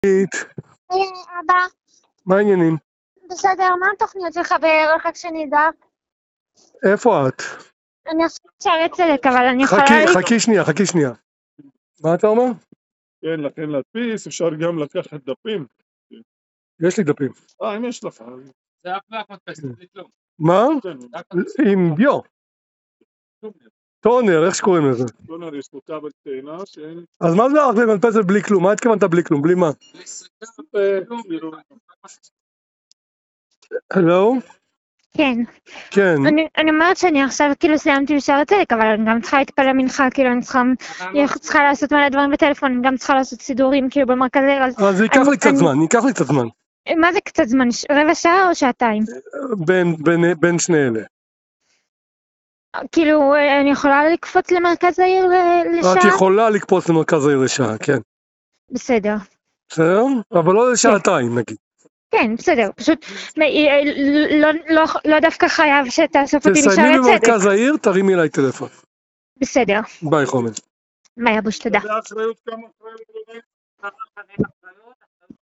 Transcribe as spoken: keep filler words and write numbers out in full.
היי אבא, מה העניינים? בסדר, מה התוכניות שלך בערך רק שנדע? איפה את? אני עכשיו שערי צדק, אבל אני יכולה... חכי, לה- חכי שנייה, חכי שנייה. מה אתה אומר? כן, לכן להדפיס, אפשר גם לקחת דפים. יש לי דפים. אה, אם יש לך. זה אף רק מדפסת, בלי כלום. מה? כן, עם דיו. טונר, איך שקוראים לזה? טונר, יש פה כבל טעינה שאין... אז מה זה הלך למדפסת בלי כלום? מה התכוונת בלי כלום? בלי מה? בלי סריקה, בלי כלום, כאילו. הלו? כן, כן. אני, אני אומרת שאני עכשיו כאילו סיימתי בשערי צדק, אבל אני גם צריכה להתפלל מנחה, כאילו אני צריכה, אני צריכה לעשות מלא דברים בטלפון, אני גם צריכה לעשות סידורים כאילו במרכז העיר, אז... אז זה ייקח אני- לי קצת אני- זמן, ייקח לי קצת זמן. מה זה קצת זמן? ש- רבע שעה או שעתיים? בין- בין- בין שני אלה. כאילו, אני יכולה לקפוץ למרכז העיר ל- את לשעה? יכולה לקפוץ למרכז העיר לשעה, כן. בסדר. בסדר? אבל לא לשעתיים נגיד. כן, בסדר, פשוט מ- לא, לא, לא דווקא חייב שתאסוף אותי תסיימי בשערי צדק. במרכז העיר, תרימי אליי טלפון. בסדר. ביי חומש. ביי אבוש, תודה. זה אחריות כמה אחריות.